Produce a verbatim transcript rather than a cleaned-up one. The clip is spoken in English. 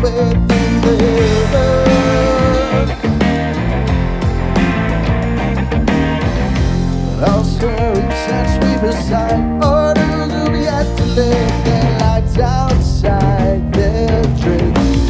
within the heavens. Also, since we beside orders will be had to live their lights out.